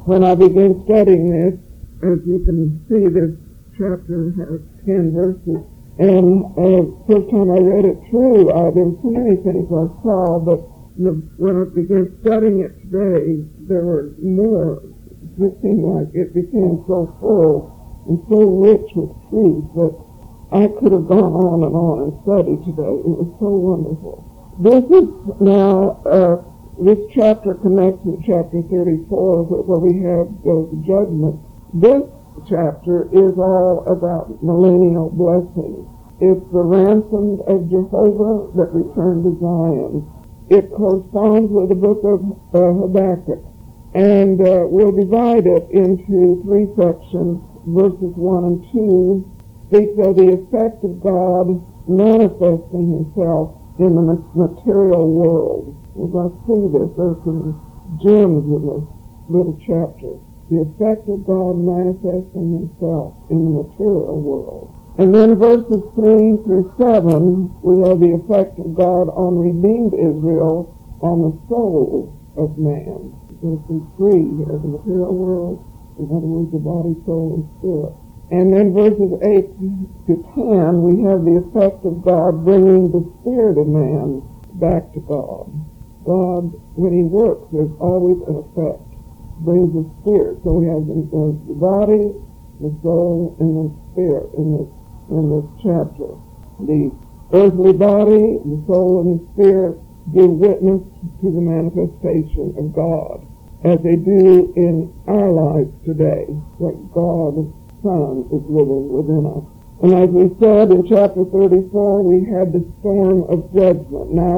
When I began studying this, as you can see, this chapter has 10 verses. And first time I read it through, there were so many things I saw, but when I began studying it today, there were more. It just seemed like it became so full and so rich with truth that I could have gone on and studied today. It was so wonderful. This is now, this chapter connects with chapter 34, where we have the judgment. This chapter is all about millennial blessings. It's the ransomed of Jehovah that return to Zion. It corresponds with the book of Habakkuk. And we'll divide it into three sections. Verses 1 and 2 speaks of the effect of God manifesting himself in the material world. We're going to see this. There's some gems in this little chapter. The effect of God manifesting himself in the material world. And then verses 3 through 7, we have the effect of God on redeemed Israel on the soul of man. We're going to see three here, the material world, in other words, the body, soul, and spirit. And then verses 8 to 10, we have the effect of God bringing the spirit of man back to God. God, when he works, there's always an effect. Brings the spirit. So we have the body, the soul, and the spirit in this chapter. The earthly body, the soul, and the spirit give witness to the manifestation of God, as they do in our lives today, that God's Son is living within us. And as we said in chapter 34, we had the storm of judgment. Now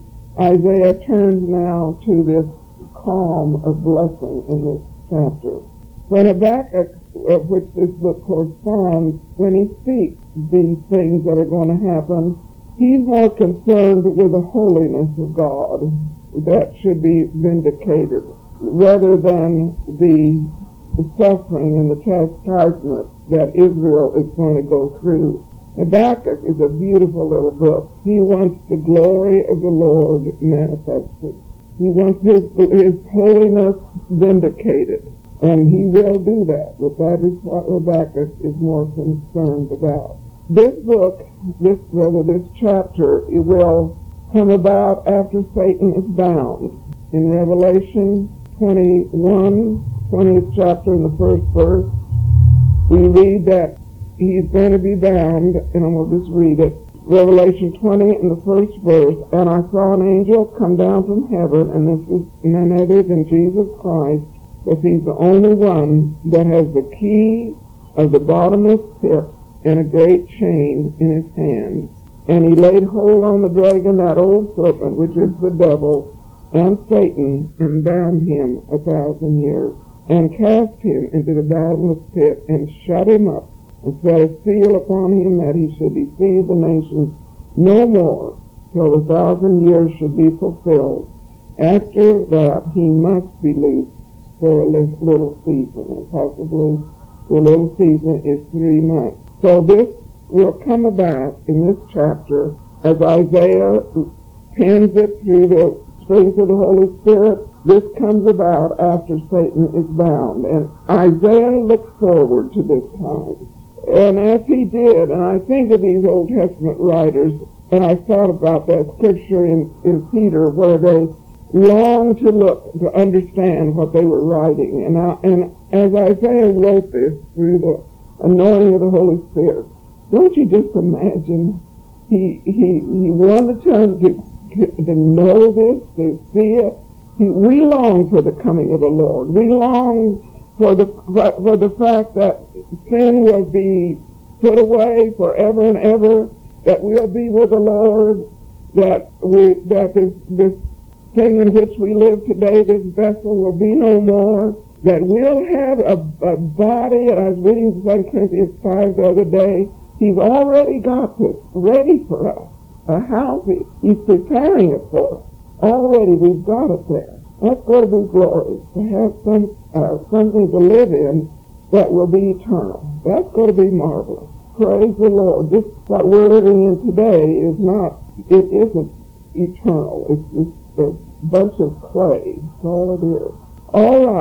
Isaiah turns now to this calm of blessing in this chapter. When Habakkuk, of which this book corresponds, when he speaks these things that are going to happen, he's more concerned with the holiness of God that should be vindicated, rather than the suffering and the chastisement that Israel is going to go through. Habakkuk is a beautiful little book. He wants the glory of the Lord manifested. He wants his holiness vindicated, and he will do that, but that is what Habakkuk is more concerned about. This book, this chapter, it will come about after Satan is bound. In Revelation 21, 20th chapter, in the first verse, we read that he's going to be bound, and I'm going to just read it. Revelation 20 in the first verse, and I saw an angel come down from heaven, and this is none other than Jesus Christ, because he's the only one that has the key of the bottomless pit and a great chain in his hand. And he laid hold on the dragon, that old serpent, which is the devil, and Satan, and bound him 1,000 years, and cast him into the bottomless pit, and shut him up, and set a seal upon him that he should deceive the nations no more, till 1,000 years should be fulfilled. After that he must be loosed for a little season, and possibly the little season is 3 months. So this will come about in this chapter as Isaiah pens it through the springs of the Holy Spirit. This comes about after Satan is bound, and Isaiah looks forward to this time. And as he did, and I think of these Old Testament writers, and I thought about that scripture in Peter where they longed to look, to understand what they were writing. And as Isaiah wrote this through the anointing of the Holy Spirit, don't you just imagine he wanted to know this, to see it. We long for the coming of the Lord. We long for the fact that sin will be put away forever and ever, that we'll be with the Lord, that this thing in which we live today, this vessel, will be no more, that we'll have a body. And I was reading 2 Corinthians 5 the other day. He's already got this ready for us, a house. He's preparing it for us. Already we've got it there. That's going to be glorious, to have something to live in that will be eternal. That's going to be marvelous. Praise the Lord. This what we're living in today it isn't eternal. It's just a bunch of clay. That's all it is. All right.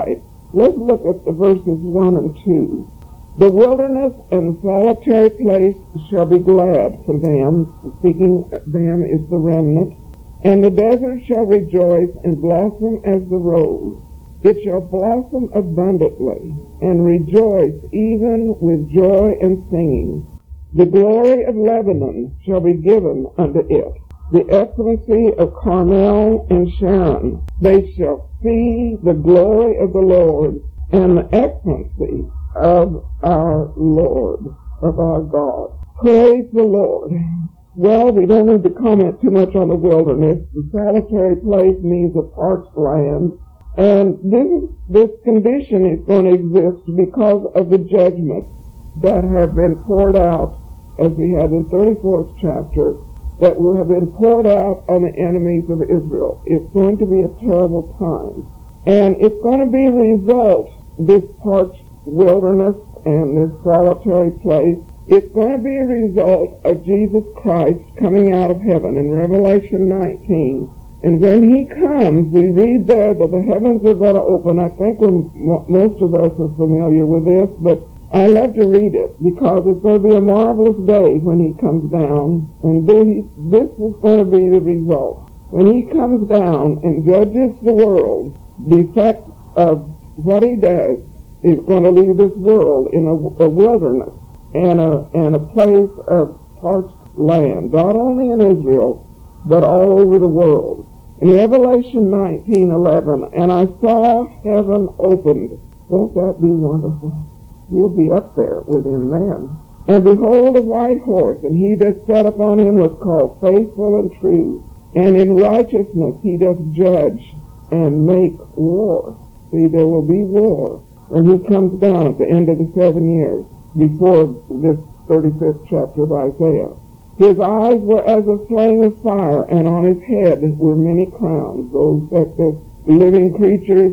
Let's look at the verses 1 and 2. The wilderness and the solitary place shall be glad for them. Speaking of them is the remnant. And the desert shall rejoice and blossom as the rose. It shall blossom abundantly and rejoice even with joy and singing. The glory of Lebanon shall be given unto it, the excellency of Carmel and Sharon. They shall see the glory of the Lord and the excellency of our Lord, of our God. Praise the Lord. Well, we don't need to comment too much on the wilderness. The solitary place means a parched land. And this condition is going to exist because of the judgments that have been poured out, as we have in 34th chapter, that will have been poured out on the enemies of Israel. It's going to be a terrible time. And it's going to be a result, this parched wilderness and this solitary place, it's going to be a result of Jesus Christ coming out of heaven in Revelation 19. And when he comes, we read there that the heavens are going to open. I think most of us are familiar with this, but I love to read it because it's going to be a marvelous day when he comes down. And this is going to be the result. When he comes down and judges the world, the effect of what he does is going to leave this world in a wilderness and a place of parched land, not only in Israel, but all over the world. In Revelation 19:11, and I saw heaven opened. Won't that be wonderful? You'll be up there with him then. And behold, a white horse, and he that sat upon him was called Faithful and True. And in righteousness he doth judge and make war. See, there will be war when he comes down at the end of the 7 years, before this 35th chapter of Isaiah. His eyes were as a flame of fire, and on his head were many crowns. Those that the living creatures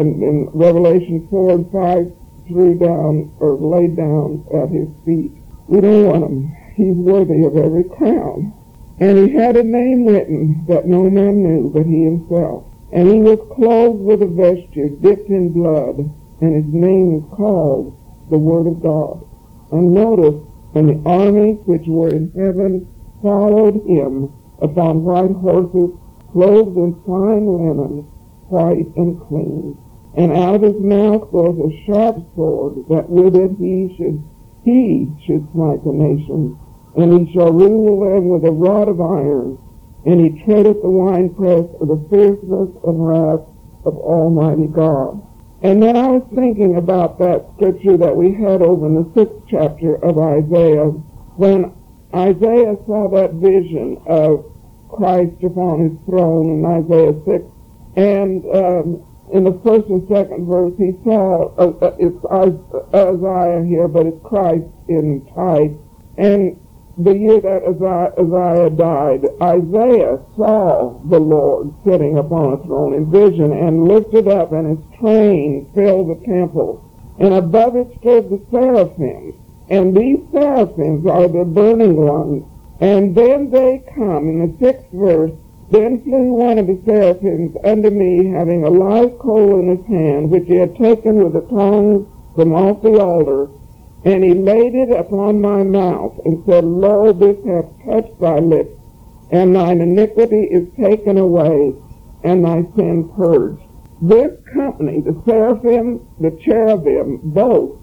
in Revelation 4 and 5 threw down or laid down at his feet. We don't want him. He's worthy of every crown. And he had a name written that no man knew but he himself. And he was clothed with a vesture dipped in blood, and his name is called the Word of God. And notice, and the armies which were in heaven followed him upon white horses, clothed in fine linen, white and clean. And out of his mouth goes a sharp sword, that with it he should smite the nations, and he shall rule them with a rod of iron, and he treadeth the winepress of the fierceness and wrath of Almighty God. And then I was thinking about that scripture that we had over in the 6th chapter of Isaiah, when Isaiah saw that vision of Christ upon his throne in Isaiah 6. And in the 1st and 2nd verse, he saw, it's Isaiah here, but it's Christ in type. And the year that Isaiah died, Isaiah saw the Lord sitting upon a throne in vision, and lifted up, and his train filled the temple. And above it stood the seraphims, and these seraphims are the burning ones. And then they come, in the 6th verse, then flew one of the seraphims unto me, having a live coal in his hand, which he had taken with the tongs from off the altar. And he laid it upon my mouth, and said, Lo, this hath touched thy lips, and thine iniquity is taken away, and thy sin purged. This company, the seraphim, the cherubim, both,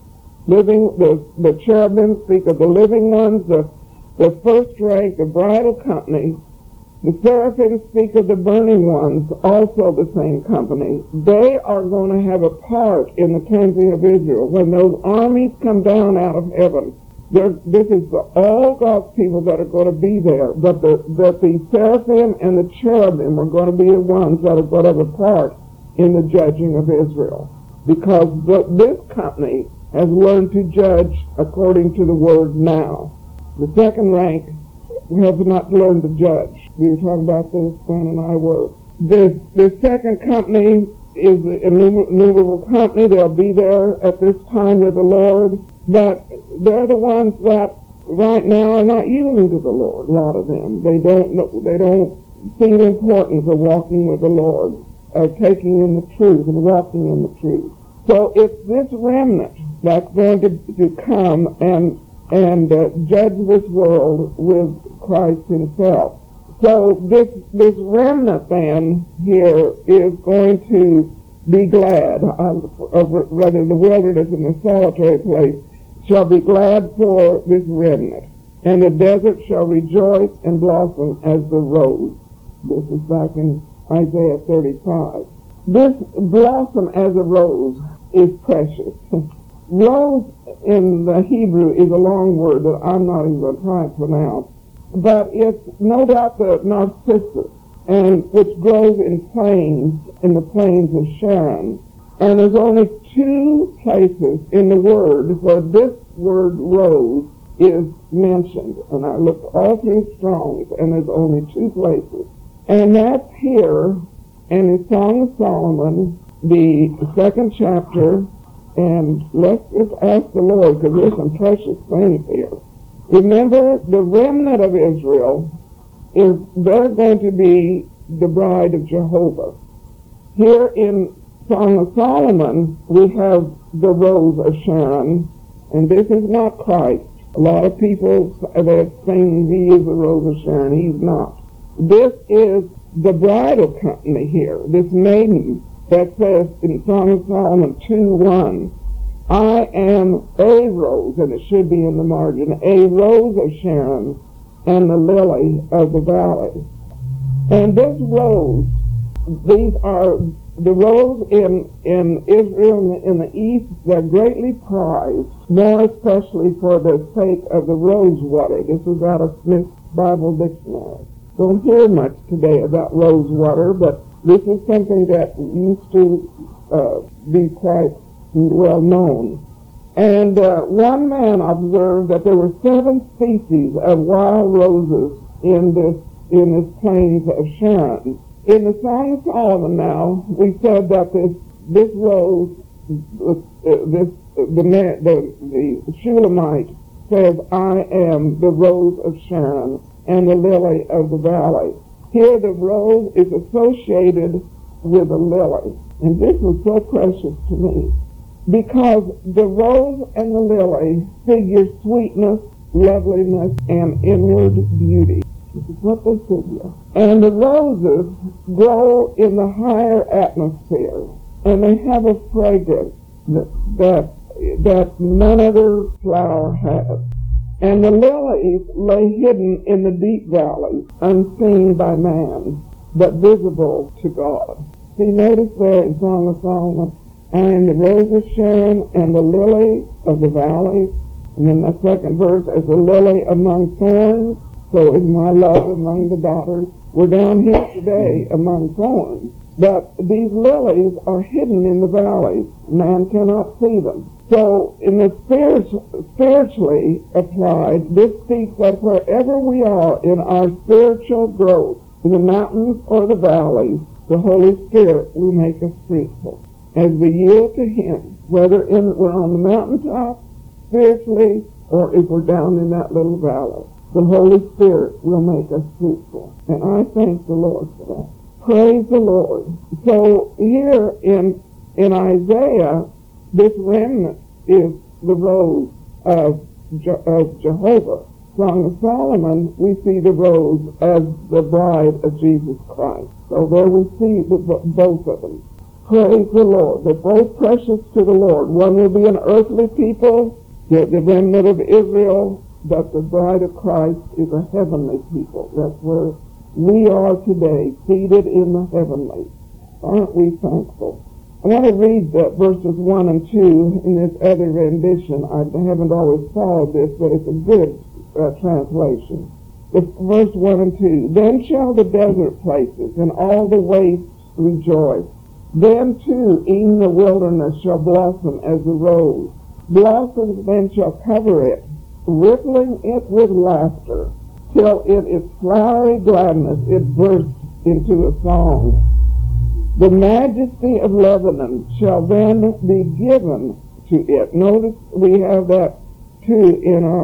the cherubim speak of the living ones, the first rank, the bridal company. The seraphim speak of the burning ones, also the same company. They are going to have a part in the cleansing of Israel. When those armies come down out of heaven, this is all God's people that are going to be there. But the seraphim and the cherubim are going to be the ones that are going to have a part in the judging of Israel. Because this company has learned to judge according to the word now. The second rank have not learned to judge. We were talking about this, Glenn and I were. The second company is the innumerable company. They'll be there at this time with the Lord. But they're the ones that right now are not yielding to the Lord, a lot of them. They don't see the importance of walking with the Lord, of taking in the truth and walking in the truth. So it's this remnant that's going to come and judge this world with Christ himself. So this remnant then here is going to be glad, rather the wilderness and the solitary place shall be glad for this remnant, and the desert shall rejoice and blossom as the rose. This is back in Isaiah 35. This blossom as a rose is precious. Rose in the Hebrew is a long word that I'm not even going to try and pronounce, but it's no doubt the narcissus, and which grows in the plains of Sharon. And there's only two places in the word where this word rose is mentioned. And I looked all through Strong's, and there's only two places. And that's here in the Song of Solomon, the 2nd chapter, and let's just ask the Lord, because there's some precious things here. Remember, the remnant of Israel they're going to be the bride of Jehovah. Here in Song of Solomon, we have the rose of Sharon, and this is not Christ. A lot of people that sing he is the rose of Sharon. He's not. This is the bridal company here, this maiden that says in Song of Solomon 2:1, I am a rose, and it should be in the margin, a rose of Sharon and the lily of the valley. And this rose, these are the rose in Israel in the east, they're greatly prized, more especially for the sake of the rose water. This is out of Smith's Bible Dictionary. Don't hear much today about rose water, but this is something that used to be quite well known. And one man observed that there were 7 species of wild roses in this plains of Sharon. In the Song of Solomon now, we said that this rose, the Shulamite says, I am the rose of Sharon and the lily of the valley. Here the rose is associated with a lily. And this was so precious to me, because the rose and the lily figure sweetness, loveliness, and inward beauty. This is what they figure. And the roses grow in the higher atmosphere, and they have a fragrance that none other flower has. And the lilies lay hidden in the deep valleys, unseen by man, but visible to God. See, notice there in Song of Solomon, I am the rose of Sharon and the lily of the valley. And then the second verse, as a lily among thorns, so is my love among the daughters. We're down here today among thorns, but these lilies are hidden in the valleys. Man cannot see them. So in the spiritually applied, this speaks that wherever we are in our spiritual growth, in the mountains or the valleys, the Holy Spirit will make us fruitful as we yield to Him, whether we're on the mountaintop spiritually or if we're down in that little valley. The Holy Spirit will make us fruitful. And I thank the Lord for that. Praise the Lord. So here in Isaiah, this remnant is the rose of Jehovah. Song of Solomon, we see the rose as the bride of Jesus Christ. So there we see both of them. Praise the Lord. They're both precious to the Lord. One will be an earthly people, the remnant of Israel, but the bride of Christ is a heavenly people. That's where we are today, seated in the heavenly. Aren't we thankful? I want to read verses 1 and 2 in this other rendition. I haven't always followed this, but it's a good translation. Verse 1 and 2. Then shall the desert places and all the wastes rejoice. Then too even the wilderness shall blossom as a rose. Blossoms then shall cover it, rippling it with laughter, till in its flowery gladness it bursts into a song. The majesty of Lebanon shall then be given to it. Notice we have that too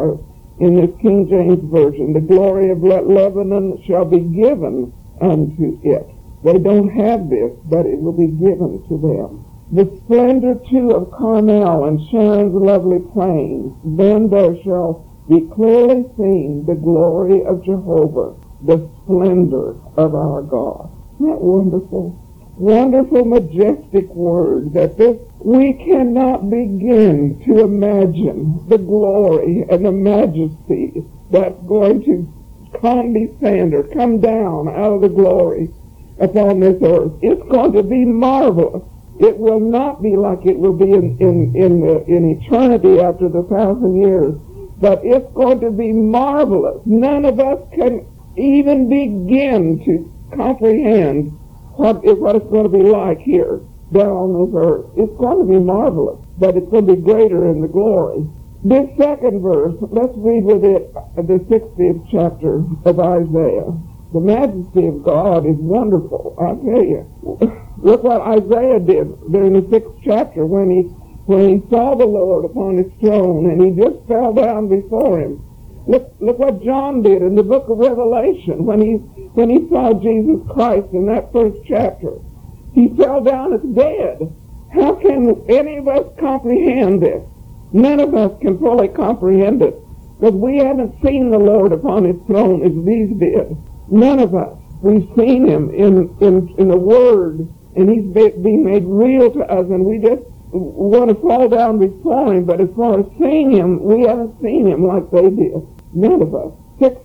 in this King James Version. The glory of Lebanon shall be given unto it. They don't have this, but it will be given to them. The splendor too of Carmel and Sharon's lovely plains. Then there shall be clearly seen the glory of Jehovah, the splendor of our God. Isn't that wonderful? Wonderful, majestic word that we cannot begin to imagine the glory and the majesty that's going to condescend or come down out of the glory upon this earth. It's going to be marvelous. It will not be like it will be in eternity after the 1,000 years, but it's going to be marvelous. None of us can even begin to comprehend what it's going to be like here down on this earth. It's going to be marvelous, but it's going to be greater in the glory. This second verse, let's read with it the 60th chapter of Isaiah. The majesty of God is wonderful, I tell you. Look what Isaiah did there in the 6th chapter when he saw the Lord upon his throne and he just fell down before him. Look what John did in the book of Revelation when he saw Jesus Christ in that 1st chapter. He fell down as dead. How can any of us comprehend this? None of us can fully comprehend it because we haven't seen the Lord upon his throne as these did. None of us. We've seen him in the Word, and he's being made real to us, and we just want to fall down before him. But as far as seeing him, we haven't seen him like they did. None of us.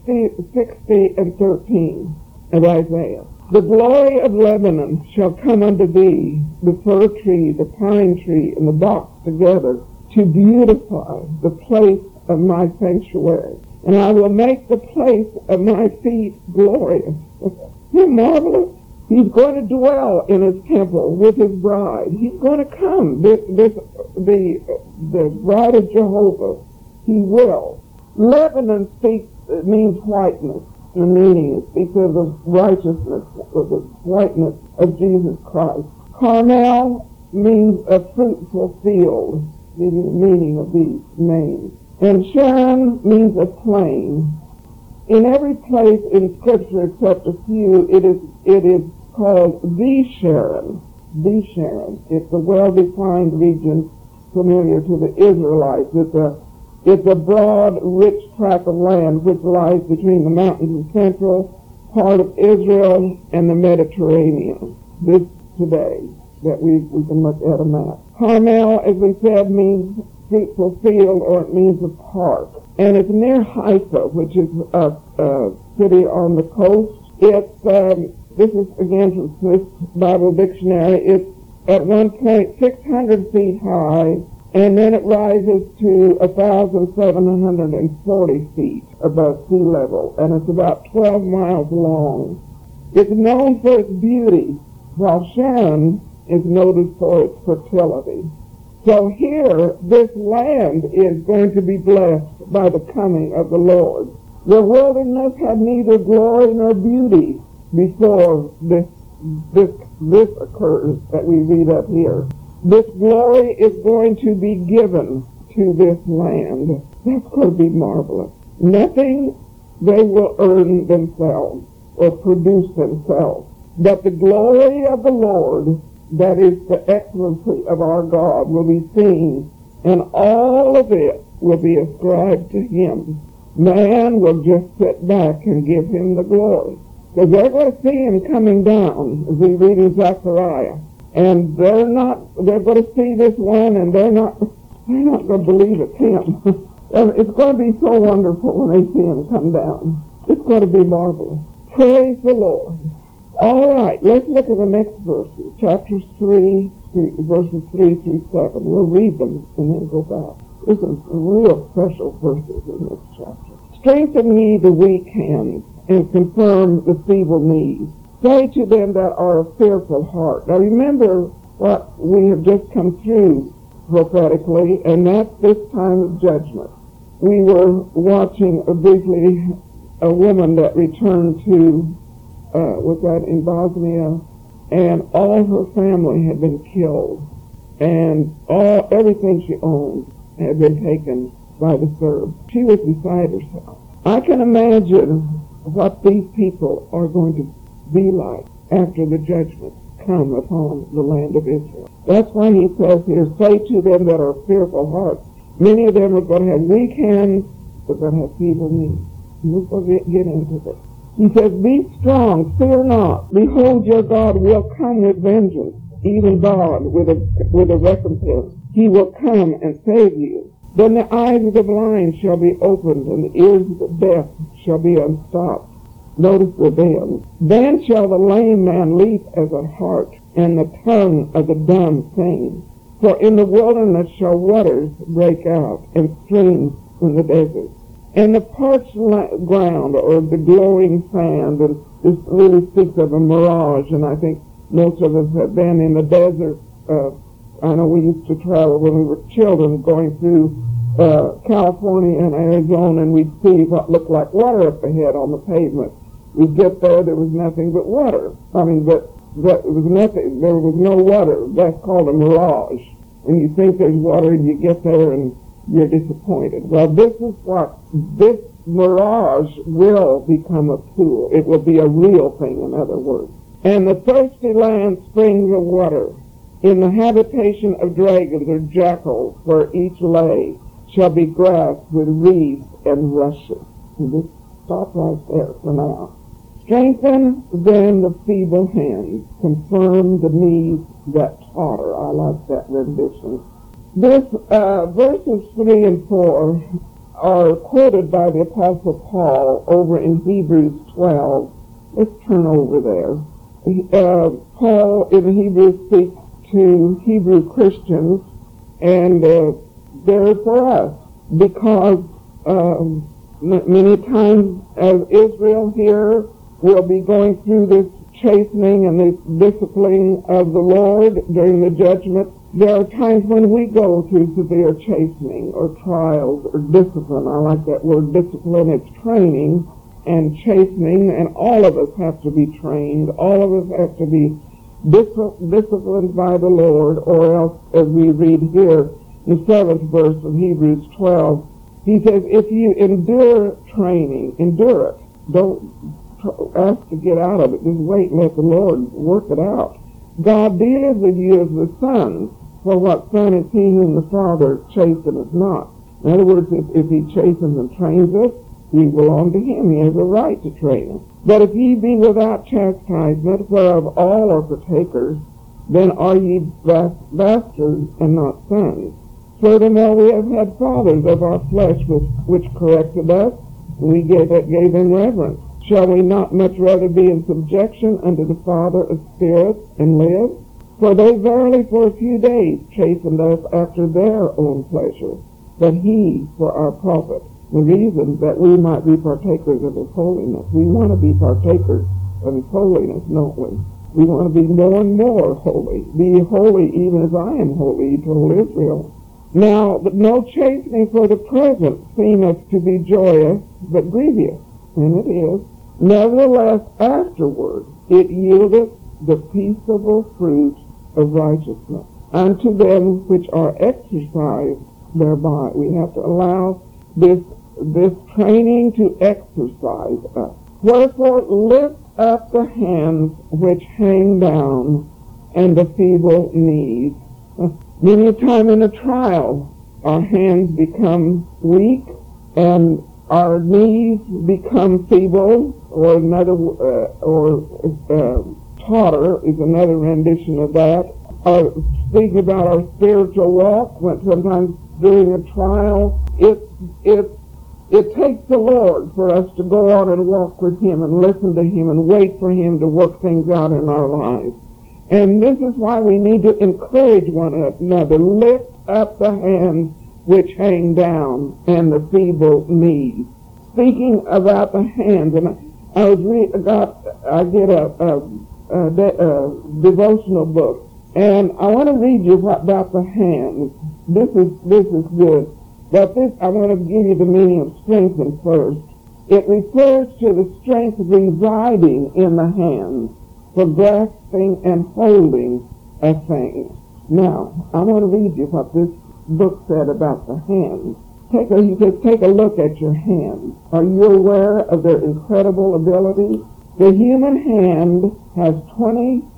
60 and 13 of Isaiah. The glory of Lebanon shall come unto thee, the fir tree, the pine tree, and the box together, to beautify the place of my sanctuary. And I will make the place of my feet glorious. Isn't marvelous? He's going to dwell in his temple with his bride. He's going to come. The bride of Jehovah. He will. Lebanon means whiteness. The meaning it speaks of the righteousness, of the whiteness of Jesus Christ. Carmel means a fruitful field. The meaning of these names. And Sharon means a plain. In every place in Scripture except a few, it is called the Sharon. The Sharon. It's a well-defined region familiar to the Israelites. It's a broad, rich tract of land which lies between the mountains of central part of Israel and the Mediterranean. This today that we can look at a map. Carmel, as we said, means fruitful field, or it means a park. And it's near Haifa, which is a city on the coast. This is again from Smith's Bible Dictionary. It's at one point 600 feet high, and then it rises to 1,740 feet above sea level, and it's about 12 miles long. It's known for its beauty, while Sharon is noted for its fertility. So here, this land is going to be blessed by the coming of the Lord. The wilderness had neither glory nor beauty before this occurs that we read up here. This glory is going to be given to this land. That's going to be marvelous. Nothing they will earn themselves or produce themselves, but the glory of the Lord, that is the excellency of our God, will be seen, and all of it will be ascribed to him. Man will just sit back and give him the glory. Because they're going to see him coming down, as we read in Zechariah. And they're going to see this one, and they're not going to believe it's him. It's going to be so wonderful when they see him come down. It's going to be marvelous. Praise the Lord. All right, let's look at the next verses. Chapter 3, verses 3 through 7. We'll read them and then go back. There's some real special verses in this chapter. Strengthen ye the weak hands, and confirm the feeble knees. Say to them that are of fearful heart. Now remember what we have just come through prophetically, and that's this time of judgment. We were watching briefly a woman that returned to was that in Bosnia, and all her family had been killed, and everything she owned had been taken by the Serbs. She was beside herself. I can imagine what these people are going to be like after the judgment come upon the land of Israel. That's why he says here, say to them that are fearful hearts. Many of them are going to have weak hands, they're going to have feeble knees. We're going to get into this. He says, be strong, fear not. Behold, your God will come with vengeance, even God with a recompense. He will come and save you. Then the eyes of the blind shall be opened, and the ears of the deaf shall be unstopped. Notice the then. Then shall the lame man leap as a hart, and the tongue of the dumb sing. For in the wilderness shall waters break out, and streams in the desert. And the parched ground, or the glowing sand, and this really speaks of a mirage, and I think most of us have been in the desert. I know we used to travel when we were children going through California and Arizona, and we'd see what looked like water up ahead on the pavement. We'd get there was nothing but water. But it was nothing. There was no water. That's called a mirage. And you think there's water, and you get there, and you're disappointed. Well, this mirage will become a pool. It will be a real thing, in other words. And the thirsty land springs of water. In the habitation of dragons or jackals, where each lay, shall be grass with reeds and rushes. And just stop right there for now. Strengthen then the feeble hands, confirm the knees that totter. I like that rendition. This verses 3 and 4 are quoted by the Apostle Paul over in Hebrews 12. Let's turn over there. Paul in Hebrews speaks to Hebrew Christians, and they're for us, because many times as Israel here will be going through this chastening and this disciplining of the Lord during the judgment. There are times when we go through severe chastening or trials or discipline. I like that word discipline. It's training and chastening, and all of us have to be trained. All of us have to be disciplined by the Lord, or else, as we read here, the 7th verse of Hebrews 12, he says, if you endure training, endure it. Don't ask to get out of it. Just wait and let the Lord work it out. God dealeth with you as the sons, for what son is he whom the Father chasteneth not? In other words, if he chastens and trains us, we belong to him. He has a right to train us. But if ye be without chastisement, whereof all are partakers, then are ye bastards and not sons. Furthermore, we have had fathers of our flesh which corrected us, and we gave them reverence. Shall we not much rather be in subjection unto the Father of spirits and live? For they verily for a few days chastened us after their own pleasure, but he for our profit, the reason that we might be partakers of his holiness. We want to be partakers of his holiness, don't we? We want to be more and more holy. Be holy even as I am holy, he told Israel. Now, no chastening for the present seemeth to be joyous, but grievous, and it is. Nevertheless, afterward it yieldeth the peaceable fruit of righteousness unto them which are exercised thereby. We have to allow this training to exercise us. Wherefore lift up the hands which hang down, and the feeble knees. Many a time in a trial, our hands become weak, and our knees become feeble, or totter is another rendition of that. Speaking about our spiritual walk, when sometimes during a trial, it takes the Lord for us to go on and walk with him and listen to him and wait for him to work things out in our lives. And this is why we need to encourage one another. Lift up the hands which hang down, and the feeble knees. Speaking about the hands, and I get a devotional book, and I want to read you about the hands. This is good. But I want to give you the meaning of strengthen first. It refers to the strength residing in the hands for grasping and holding a thing. Now, I want to read you what this book said about the hands. He says, take a look at your hands. Are you aware of their incredible ability? The human hand has 20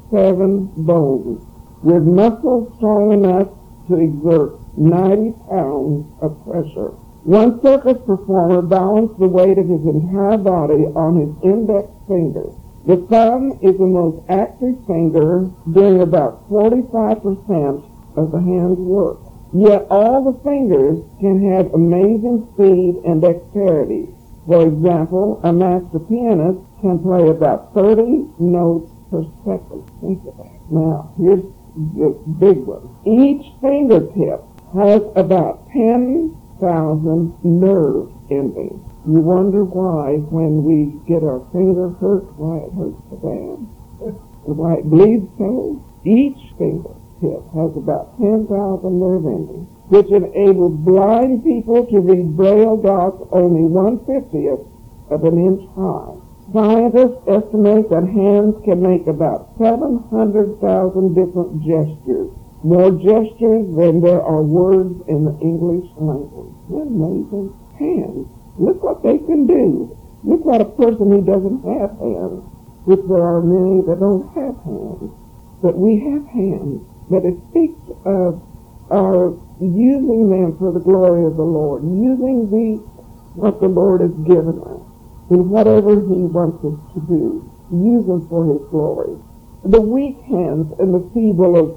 7 bones, with muscles strong enough to exert 90 pounds of pressure. One circus performer balanced the weight of his entire body on his index finger. The thumb is the most active finger, doing about 45% of the hand's work. Yet all the fingers can have amazing speed and dexterity. For example, a master pianist can play about 30 notes per second. Think of that. Now, here's the big one. Each fingertip has about 10,000 nerve endings. You wonder why when we get our finger hurt, why it hurts so bad. Why it bleeds so. Each fingertip has about 10,000 nerve endings, which enables blind people to read Braille dots only 1/50th of an inch high. Scientists estimate that hands can make about 700,000 different gestures, more gestures than there are words in the English language. Isn't that amazing? Hands. Look what they can do. Look what a person who doesn't have hands, which there are many that don't have hands. But we have hands. But it speaks of our using them for the glory of the Lord, using what the Lord has given us in whatever He wants us to do. Use them for His glory. The weak hands and the feeble or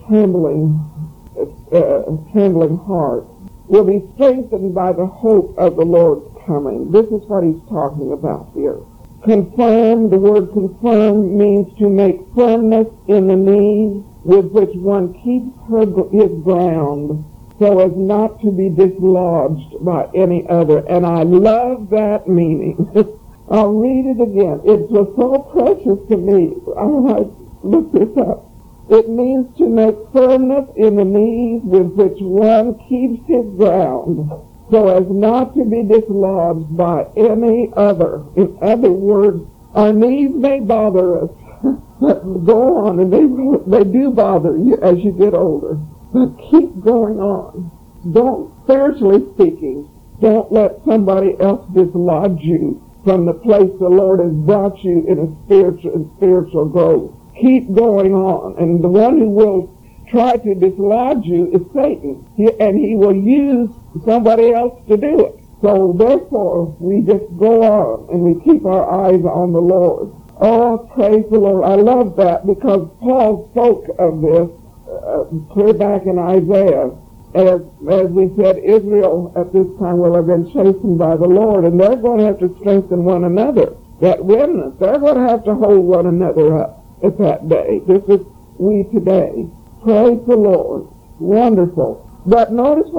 trembling heart will be strengthened by the hope of the Lord's coming. This is what he's talking about here. Confirm, the word confirm means to make firmness in the knees with which one keeps his ground so as not to be dislodged by any other. And I love that meaning. I'll read it again. It was so precious to me. I looked this up. It means to make firmness in the knees with which one keeps his ground so as not to be dislodged by any other. In other words, our knees may bother us. Go on, and they do bother you as you get older. But keep going on. Don't, spiritually speaking, don't let somebody else dislodge you from the place the Lord has brought you in a spiritual growth. Keep going on. And the one who will try to dislodge you is Satan. And he will use somebody else to do it. So therefore, we just go on and we keep our eyes on the Lord. Oh, praise the Lord. I love that because Paul spoke of this clear back in Isaiah. As we said, Israel at this time will have been chastened by the Lord, and they're going to have to strengthen one another. That remnant, they're going to have to hold one another up at that day. This is we today. Praise the Lord. Wonderful. But notice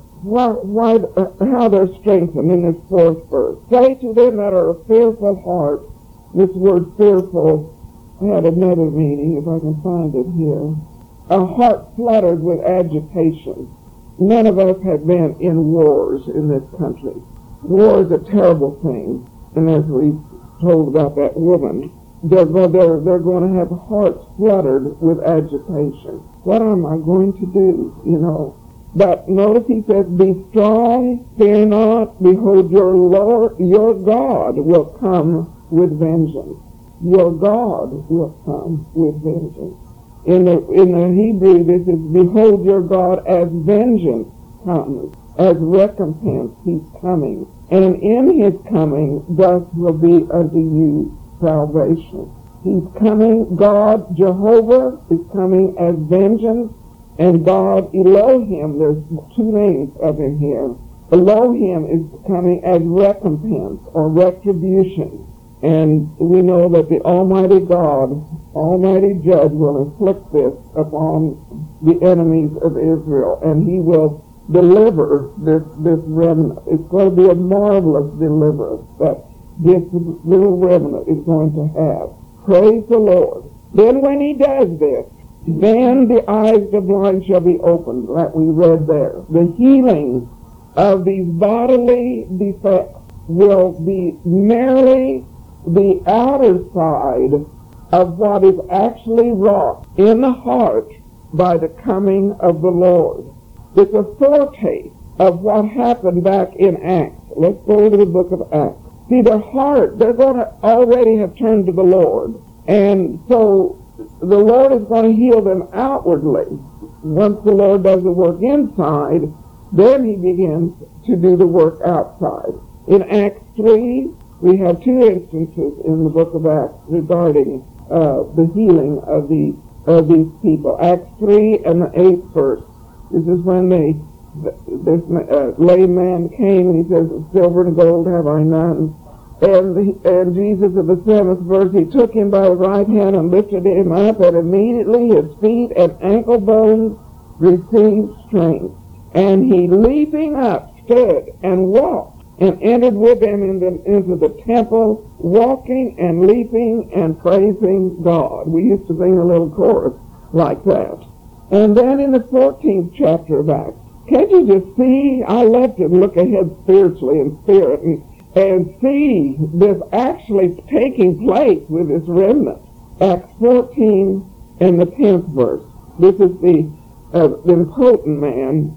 how they're strengthened in this 4th verse. Say to them that are of fearful heart. This word fearful had another meaning, if I can find it here. A heart fluttered with agitation. None of us have been in wars in this country. War is a terrible thing. And as we told about that woman, they're going to have hearts fluttered with agitation. What am I going to do? But notice he says, be strong, fear not, behold your Lord, your God will come with vengeance. Your God will come with vengeance. In the Hebrew, this is, behold your God as vengeance comes, as recompense he's coming. And in his coming, thus will be unto you salvation. He's coming, God, Jehovah, is coming as vengeance, and God, Elohim, there's 2 names of him here. Elohim is coming as recompense or retribution. And we know that the Almighty God, Almighty Judge, will inflict this upon the enemies of Israel, and he will deliver this remnant. It's going to be a marvelous deliverance that this little remnant is going to have. Praise the Lord. Then when he does this, then the eyes of the blind shall be opened, that we read there. The healing of these bodily defects will be merely the outer side of what is actually wrought in the heart by the coming of the Lord. It's a foretaste of what happened back in Acts. Let's go to the book of Acts. See, their heart, they're going to already have turned to the Lord. And so the Lord is going to heal them outwardly. Once the Lord does the work inside, then he begins to do the work outside. In Acts 3, we have two instances in the book of Acts regarding the healing of these people. Acts 3 and the 8th verse. This is when this lame man came and he says, silver and gold have I none. And Jesus in the 7th verse, he took him by the right hand and lifted him up, and immediately his feet and ankle bones received strength. And he, leaping up, stood and walked, and entered with them into the temple, walking and leaping and praising God. We used to sing a little chorus like that. And then in the 14th chapter of Acts, can't you just see? I love to look ahead spiritually in spirit and see this actually taking place with this remnant. Acts 14 and the 10th verse. This is the impotent man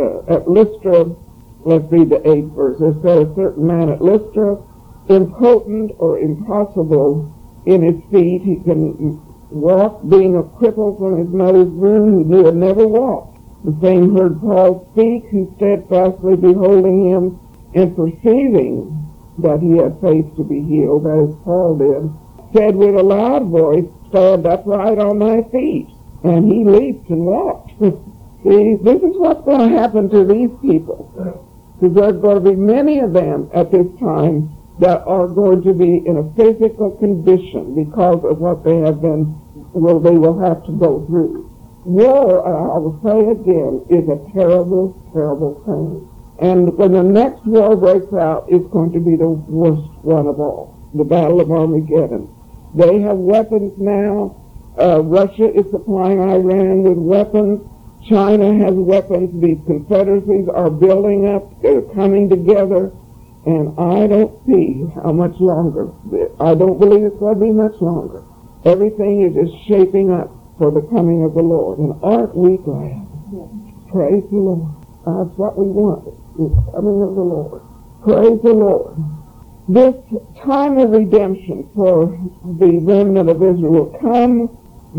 at Lystra. Let's read the 8th verse. It said, a certain man at Lystra, impotent or impossible in his feet. He can walk, being a cripple from his mother's womb, he had never walked. The same heard Paul speak, who steadfastly beholding him and perceiving that he had faith to be healed, as Paul did, said with a loud voice, stand upright on thy feet. And he leaped and walked. See, this is what's going to happen to these people. Because there's going to be many of them at this time that are going to be in a physical condition because of what they have been, well, they will have to go through. War, I will say again, is a terrible, terrible thing. And when the next war breaks out, it's going to be the worst one of all, the Battle of Armageddon. They have weapons now. Russia is supplying Iran with weapons. China has weapons. These confederacies are building up. They're coming together. And I don't see how much longer. I don't believe it's going to be much longer. Everything is just shaping up for the coming of the Lord. And aren't we glad? Praise the Lord. That's what we want. The coming of the Lord. Praise the Lord. This time of redemption for the remnant of Israel will come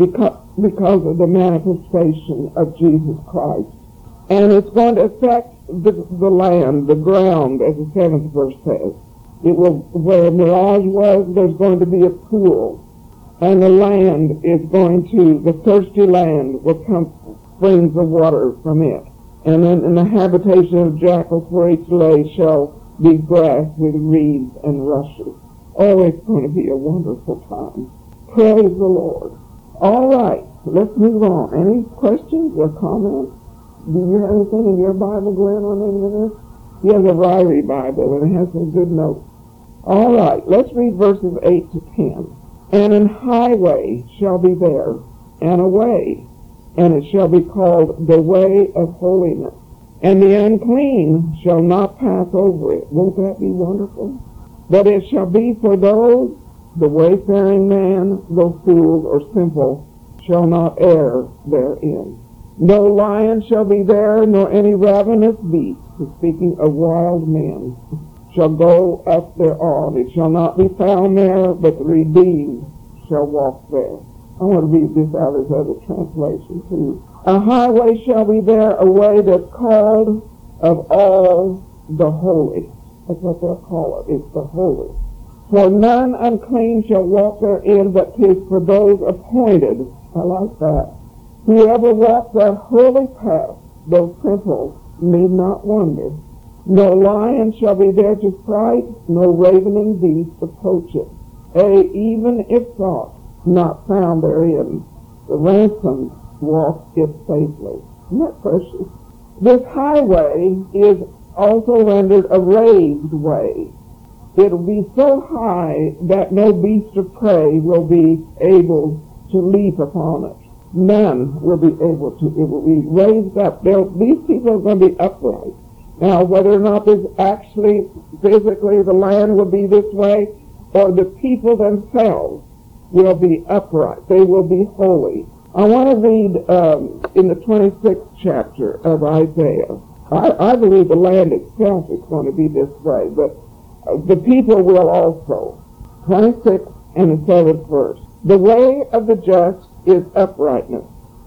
because of the manifestation of Jesus Christ. And it's going to affect the land, the ground, as the 7th verse says. It will, where mirage was, there's going to be a pool. And the land is going to, the thirsty land will come springs of water from it. And then in the habitation of jackals where each lay shall be grass with reeds and rushes. Oh, it's going to be a wonderful time. Praise the Lord. All right, let's move on. Any questions or comments? Do you have anything in your Bible, Glenn, on any of this? He has a Ryrie Bible, and it has some good notes. All right, let's read verses 8 to 10. And an highway shall be there, and a way, and it shall be called the way of holiness. And the unclean shall not pass over it. Won't that be wonderful? But it shall be for those, the wayfaring man, though fool or simple, shall not err therein. No lion shall be there, nor any ravenous beast, speaking of wild men, shall go up thereon. It shall not be found there, but the redeemed shall walk there. I want to read this out as other translation too. A highway shall be there, a way that's called of all the holy. That's what they'll call it. It's the holy. For none unclean shall walk therein, but 'tis for those appointed. I like that. Whoever walks that holy path, those simple, need not wonder. No lion shall be there to fright, no ravening beast approach it. Even if sought, not found therein. The ransomed walk it safely. Isn't that precious? This highway is also rendered a raised way. It will be so high that no beast of prey will be able to leap upon it. None will be able to. It will be raised up. These people are going to be upright. Now, whether or not this actually, physically, the land will be this way, or the people themselves will be upright. They will be holy. I want to read in the 26th chapter of Isaiah. I believe the land itself is going to be this way, but the people will also. 26 and the 7th verse. The way of the just is uprightness.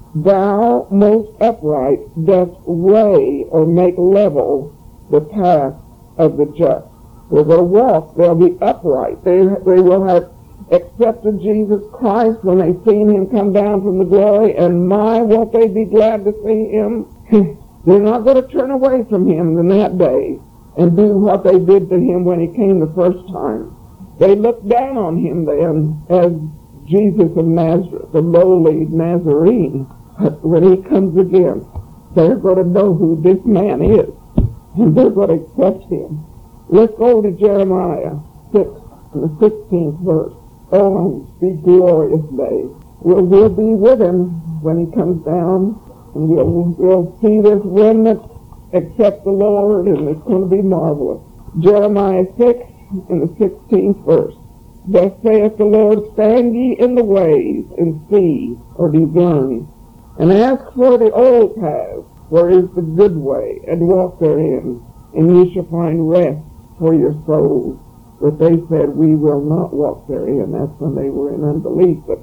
Thou, most upright, dost weigh or make level the path of the just. They're going to walk. They'll be upright. They will have accepted Jesus Christ when they've seen him come down from the glory, and my, won't they be glad to see him? They're not going to turn away from him in that day and do what they did to him when he came the first time. They looked down on him then as Jesus of Nazareth, the lowly Nazarene. But when he comes again, they're going to know who this man is, and they're going to accept him. Let's go to Jeremiah 6, the 16th verse. Oh, be glorious day. We'll be with him when he comes down, and we'll see this remnant accept the Lord, and it's going to be marvelous. Jeremiah 6, in the 16th verse. Thus saith the Lord, stand ye in the ways, and see, or discern, and ask for the old path, where is the good way, and walk therein, and ye shall find rest for your souls. But they said, we will not walk therein. That's when they were in unbelief. But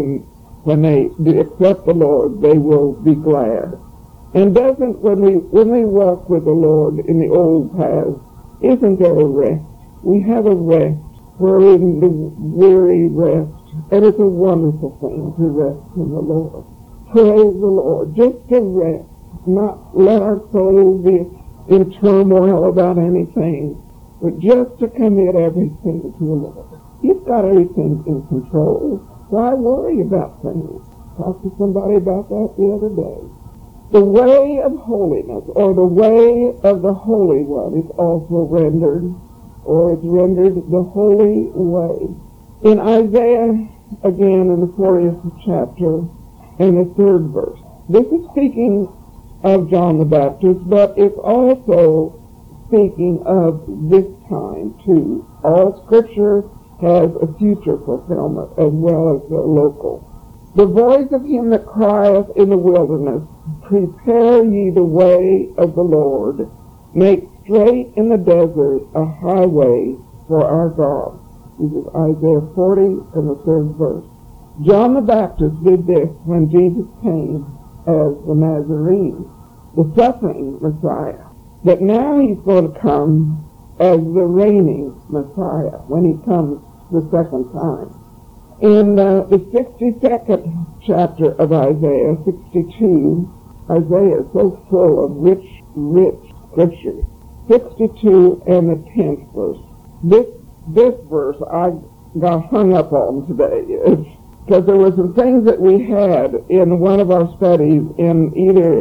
when they accept the Lord, they will be glad. And when we walk with the Lord in the old paths, isn't there a rest? We have a rest. We're in the weary rest. And it's a wonderful thing to rest in the Lord. Praise the Lord. Just to rest. Not let our souls be in turmoil about anything, but just to commit everything to the Lord. You've got everything in control. Why worry about things? Talked to somebody about that the other day. The way of holiness, or the way of the Holy One, is also rendered, or it's rendered the Holy Way. In Isaiah, again in the 40th chapter, and the 3rd verse. This is speaking of John the Baptist, but it's also speaking of this time too. All Scripture has a future fulfillment as well as the local. The voice of him that crieth in the wilderness, prepare ye the way of the Lord, make straight in the desert a highway for our God. This is Isaiah 40 and the 3rd verse. John the Baptist did this when Jesus came as the Nazarene, the suffering Messiah. But now he's going to come as the reigning Messiah when he comes the second time. In the 62nd chapter of Isaiah, 62, Isaiah is so full of rich scripture. 62 and the 10th verse. This verse I got hung up on today. Because there were some things that we had in one of our studies in either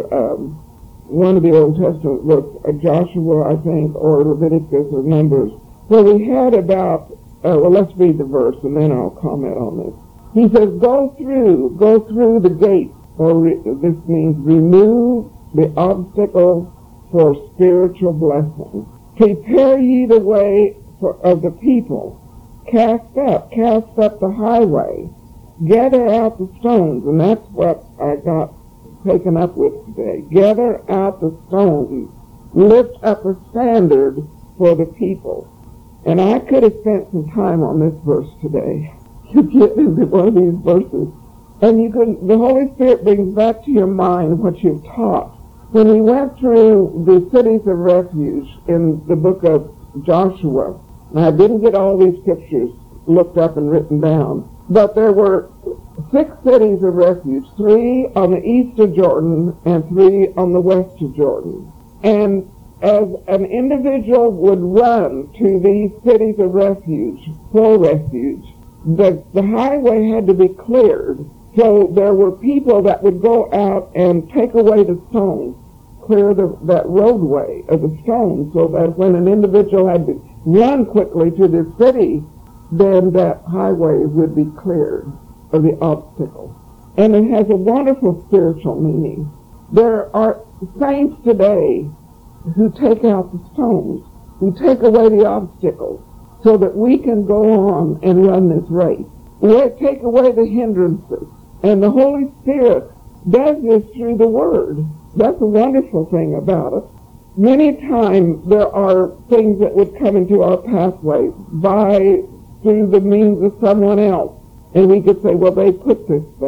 one of the Old Testament books, Joshua, I think, or Leviticus or Numbers, where we had about, let's read the verse and then I'll comment on this. He says, go through the gate, or this means remove the obstacle for spiritual blessing. Prepare ye the way of the people. Cast up the highway. Gather out the stones, and that's what I got taken up with today. Gather out the stones. Lift up a standard for the people. And I could have spent some time on this verse today. You get into one of these verses, and the Holy Spirit brings back to your mind what you've taught. When we went through the cities of refuge in the book of Joshua, and I didn't get all these scriptures looked up and written down, but there were 6 cities of refuge, 3 on the east of Jordan and 3 on the west of Jordan. And as an individual would run to these cities of refuge, for refuge, the highway had to be cleared. So there were people that would go out and take away the stones, clear that roadway of the stones, so that when an individual had to run quickly to the city, then that highway would be cleared of the obstacle. And it has a wonderful spiritual meaning. There are saints today who take out the stones, who take away the obstacles, so that we can go on and run this race. We take away the hindrances. And the Holy Spirit does this through the Word. That's a wonderful thing about it. Many times there are things that would come into our pathway through the means of someone else. And we could say, well, they put this there.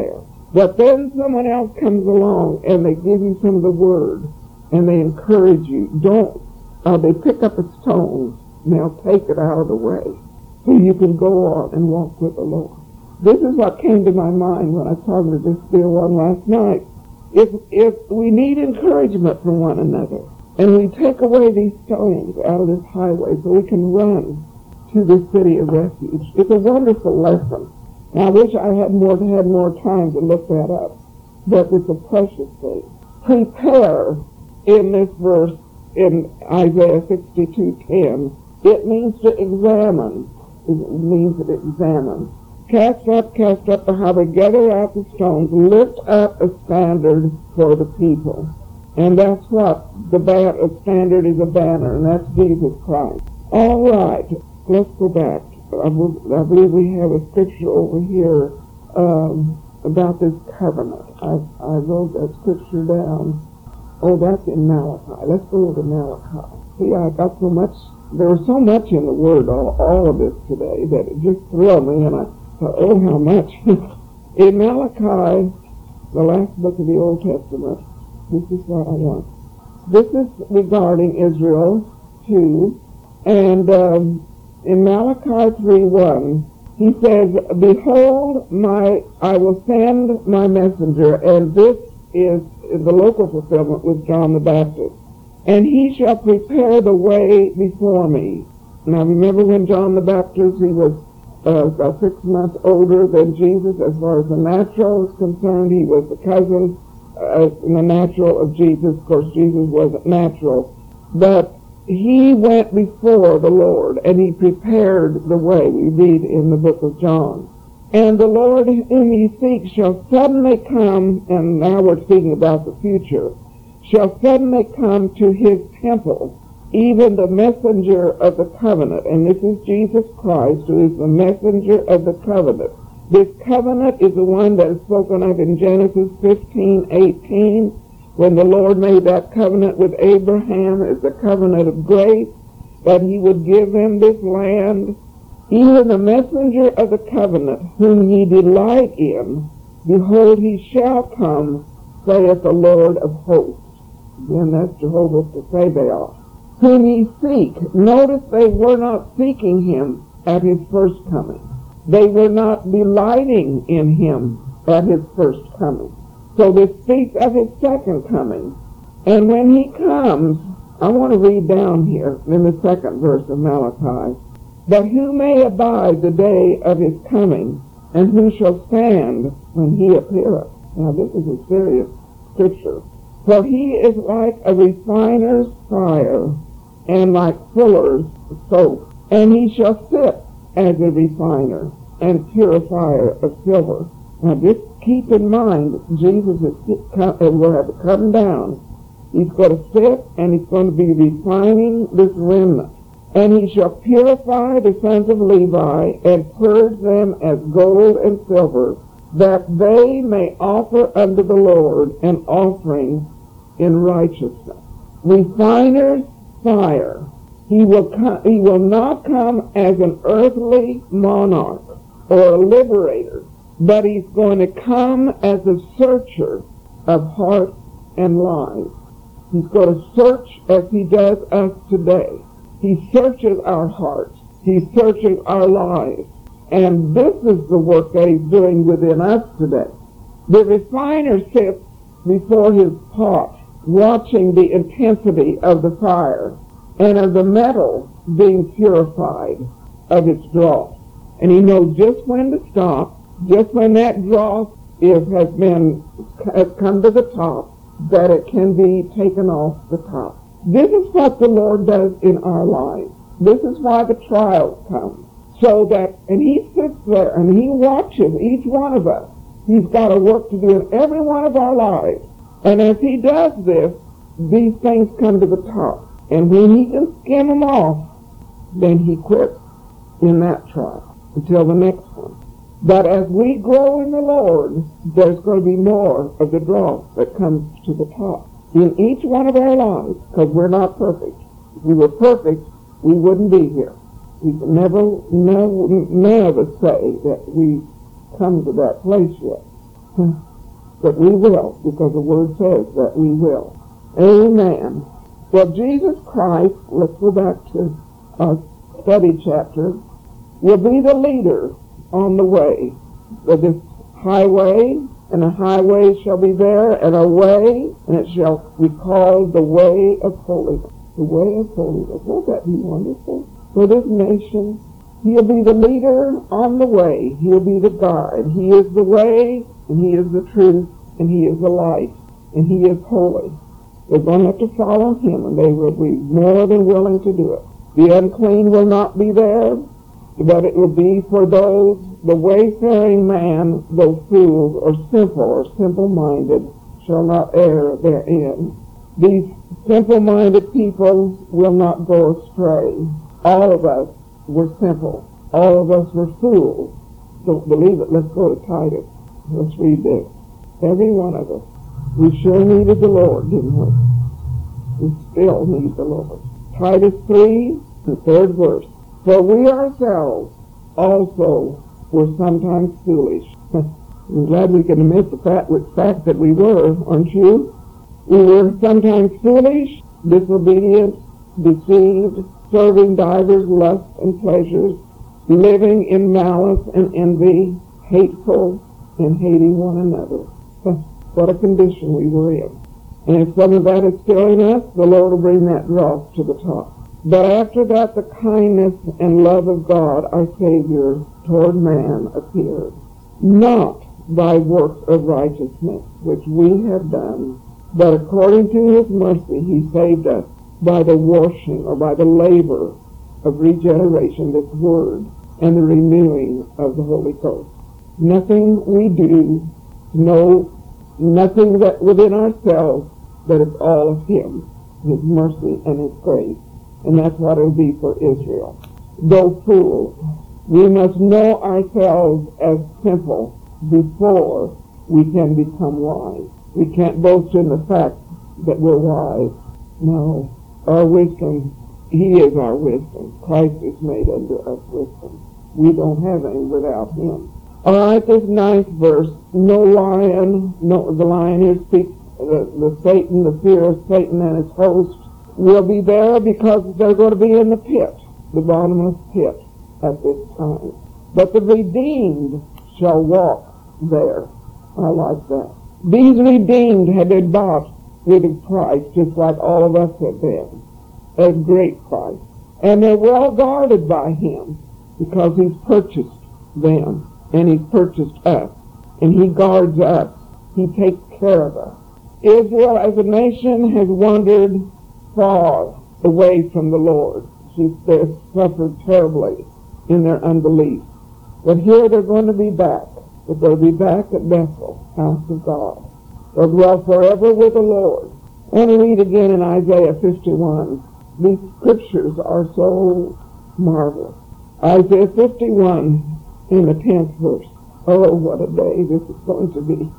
But then someone else comes along and they give you some of the word and they encourage you. They pick up a stone and they'll take it out of the way so you can go on and walk with the Lord. This is what came to my mind when I was talking to this dear one last night. If we need encouragement from one another, and we take away these stones out of this highway so we can run to the city of refuge, it's a wonderful lesson. Now, I wish I had more time to look that up, but it's a precious thing. Prepare in this verse in Isaiah 62:10. It means to examine. It means to examine. Cast up the highway, gather out the stones, lift up a standard for the people. And that's what a standard is, a banner, and that's Jesus Christ. All right, let's go back. I believe we have a scripture over here about this covenant. I wrote that scripture down. Oh, that's in Malachi. Let's go to Malachi. See, I got so much. There was so much in the Word, all of this today, that it just thrilled me, and I thought, oh, how much. In Malachi, the last book of the Old Testament, this is what I want. This is regarding Israel, too, and in Malachi 3:1, he says, behold, I will send my messenger, and this is the local fulfillment with John the Baptist. And he shall prepare the way before me. Now remember when John the Baptist, he was about 6 months older than Jesus as far as the natural is concerned. He was the cousin in the natural of Jesus. Of course, Jesus wasn't natural. But he went before the Lord, and he prepared the way. We read in the book of John. And the Lord whom ye seek shall suddenly come, and now we're speaking about the future, shall suddenly come to his temple, even the messenger of the covenant. And this is Jesus Christ, who is the messenger of the covenant. This covenant is the one that is spoken of in Genesis 15:18, when the Lord made that covenant with Abraham as the covenant of grace, that he would give him this land. Even the messenger of the covenant, whom ye delight in, behold, he shall come, saith the Lord of hosts. Again, that's Jehovah Sabaoth. Whom ye seek. Notice they were not seeking him at his first coming. They were not delighting in him at his first coming. So this speaks of his second coming. And when he comes, I want to read down here in the second verse of Malachi. But who may abide the day of his coming, and who shall stand when he appeareth? Now this is a serious scripture. For he is like a refiner's fire, and like fuller's soap. And he shall sit as a refiner and purifier of silver. Now just keep in mind, Jesus will have to come down. He's going to sit, and he's going to be refining this remnant. And he shall purify the sons of Levi, and purge them as gold and silver, that they may offer unto the Lord an offering in righteousness. Refiner's fire. He will not come as an earthly monarch or a liberator, but he's going to come as a searcher of hearts and lives. He's going to search as he does us today. He searches our hearts. He searches our lives. And this is the work that he's doing within us today. The refiner sits before his pot, watching the intensity of the fire and of the metal being purified of its dross. And he knows just when to stop, just when that dross has come to the top, that it can be taken off the top. This is what the Lord does in our lives. This is why the trials come. So that, and he sits there and he watches each one of us. He's got a work to do in every one of our lives. And as he does this, these things come to the top. And when he can skim them off, then he quits in that trial until the next one. But as we grow in the Lord, there's going to be more of the dross that comes to the top in each one of our lives, because we're not perfect. If we were perfect, we wouldn't be here. We can none of us say that we come to that place yet. But we will, because the Word says that we will. Amen. Well, Jesus Christ, let's go back to our study chapter, will be the leader on the way. For this highway, and a highway shall be there, and a way, and it shall be called the way of holiness. The way of holiness. Won't that be wonderful? For this nation, He'll be the leader on the way. He'll be the guide. He is the way, and He is the truth, and He is the life, and He is holy. They're going to have to follow Him, and they will be more than willing to do it. The unclean will not be there, but it will be for those, the wayfaring man, though fools or simple-minded, shall not err therein. These simple-minded people will not go astray. All of us were simple. All of us were fools. Don't believe it. Let's go to Titus. Let's read this. Every one of us. We sure needed the Lord, didn't we? We still need the Lord. Titus 3, the 3rd verse. For we ourselves also were sometimes foolish. I'm glad we can admit the fact that we were, aren't you? We were sometimes foolish, disobedient, deceived, serving divers lusts and pleasures, living in malice and envy, hateful, and hating one another. What a condition we were in. And if some of that is still in us, the Lord will bring that dross to the top. But after that, the kindness and love of God, our Savior, toward man appeared, not by works of righteousness, which we have done, but according to His mercy He saved us by the washing or by the labor of regeneration, this Word, and the renewing of the Holy Ghost. Nothing we do, nothing that within ourselves, but it's all of Him, His mercy and His grace. And that's what it will be for Israel. Though fools, we must know ourselves as simple before we can become wise. We can't boast in the fact that we're wise. No. Our wisdom, He is our wisdom. Christ is made unto us wisdom. We don't have any without Him. All right, this 9th verse. The lion here speaks the Satan, the fear of Satan and his host, will be there because they're going to be in the pit, the bottomless pit at this time. But the redeemed shall walk there. I like that. These redeemed had been bought with a price, just like all of us have been, a great price. And they're well guarded by Him because He's purchased them and He's purchased us. And He guards us. He takes care of us. Israel as a nation has wandered far away from the Lord. They've suffered terribly in their unbelief. But here they're going to be back. They're going to be back at Bethel, house of God. They'll dwell forever with the Lord. I want to read again in Isaiah 51. These scriptures are so marvelous. Isaiah 51 in the 10th verse. Oh, what a day this is going to be.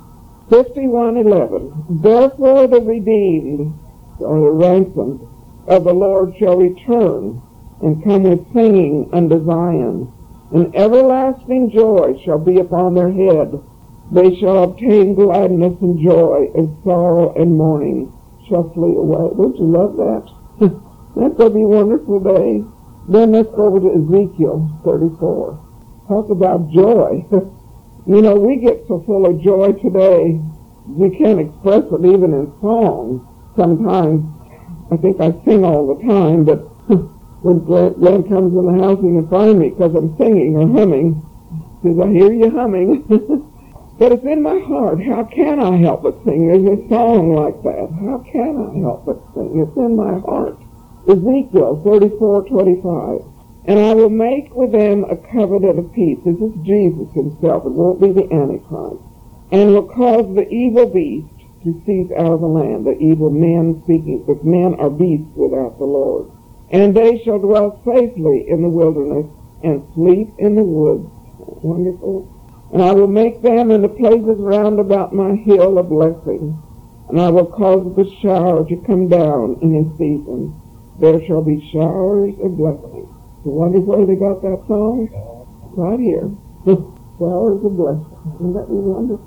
51:11. Therefore the redeemed, or the ransomed, of the Lord shall return, and come with singing unto Zion. And everlasting joy shall be upon their head. They shall obtain gladness and joy, and sorrow and mourning shall flee away. Don't you love that? That's going to be a wonderful day. Then let's go over to Ezekiel 34. Talk about joy. You know, we get so full of joy today, we can't express it even in song. Sometimes, I think I sing all the time, but when Glenn comes in the house, he can find me because I'm singing or humming. He says, I hear you humming. But it's in my heart. How can I help but sing? There's a song like that. How can I help but sing? It's in my heart. Ezekiel 34:25. And I will make with them a covenant of peace. This is Jesus Himself. It won't be the Antichrist. And will cause the evil beast to cease out of the land. The evil men speaking, because men are beasts without the Lord. And they shall dwell safely in the wilderness and sleep in the woods. Wonderful. And I will make them in the places round about my hill a blessing. And I will cause the shower to come down in His season. There shall be showers of blessing. You wonder where they got that song? Right here. Showers of blessing. Isn't that wonderful?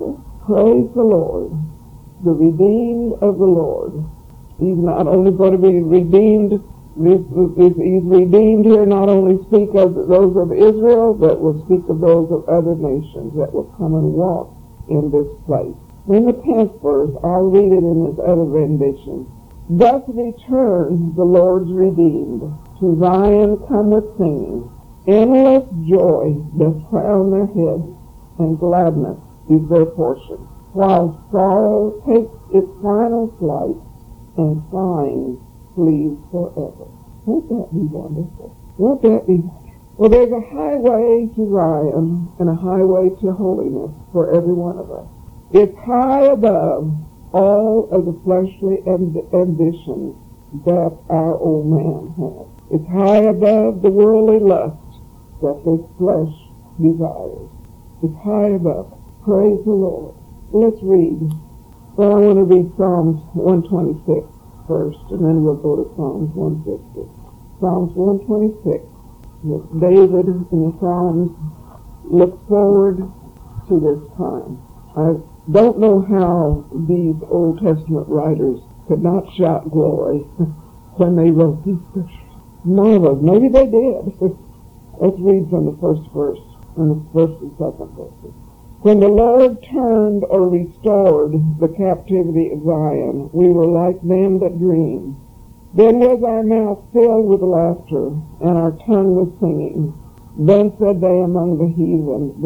Praise the Lord, the redeemed of the Lord. He's not only going to be redeemed, he's redeemed here, not only speak of those of Israel, but will speak of those of other nations that will come and walk in this place. In the 10th verse, I'll read it in his other rendition. Thus return the Lord's redeemed, to Zion come with singing. Endless joy doth crown their heads, and gladness is their portion, while sorrow takes its final flight, and sighing flees forever. Won't that be wonderful? Won't that be wonderful? Well, there's a highway to Zion and a highway to holiness for every one of us. It's high above all of the fleshly ambitions that our old man has. It's high above the worldly lust that this flesh desires. It's high above. Praise the Lord. Let's read. Well, I want to read Psalms 126 first, and then we'll go to Psalms 150. Psalms 126. David in the Psalms looks forward to this time. I don't know how these Old Testament writers could not shout glory when they wrote these scriptures. Marvelous. Maybe they did. Let's read from the first verse and the first and second verses. When the Lord turned or restored the captivity of Zion, we were like them that dream. Then was our mouth filled with laughter, and our tongue with singing. Then said they among the heathen,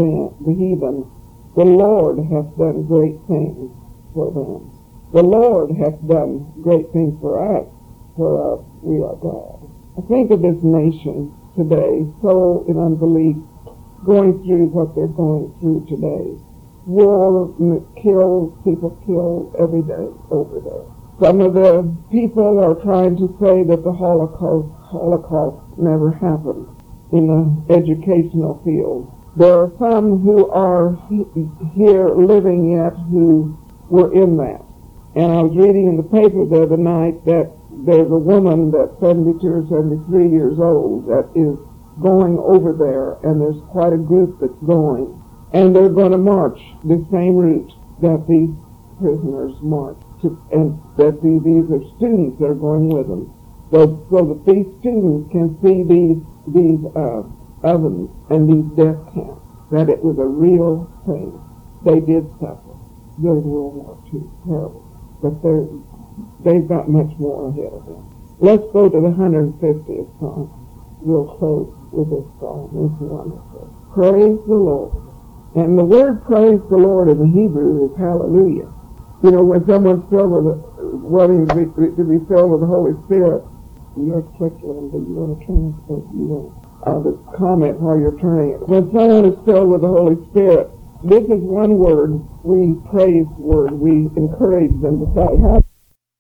the Lord hath done great things for them. The Lord hath done great things for us. For us we are glad. I think of this nation today, so in unbelief, going through what they're going through today. War kills, people killed every day over there. Some of the people are trying to say that the Holocaust never happened in the educational field. There are some who are here living yet who were in that. And I was reading in the paper the other night that there's a woman that's 72 or 73 years old that is going over there, and there's quite a group that's going. And they're going to march the same route that these prisoners marched. And that these are students that are going with them. So that these students can see these ovens and these death camps, that it was a real thing. They did suffer during World War II. Terrible. But they've got much more ahead of them. Let's go to the 150th Psalm. We'll close with this psalm. It's wonderful. Praise the Lord. And the word praise the Lord in the Hebrew is hallelujah. You know, when someone's filled with wanting to be filled with the Holy Spirit, you're quickly, but you want to turn it, or you want I'll just comment while you're turning it. When someone is filled with the Holy Spirit, this is one word, we praise word, we encourage them to say,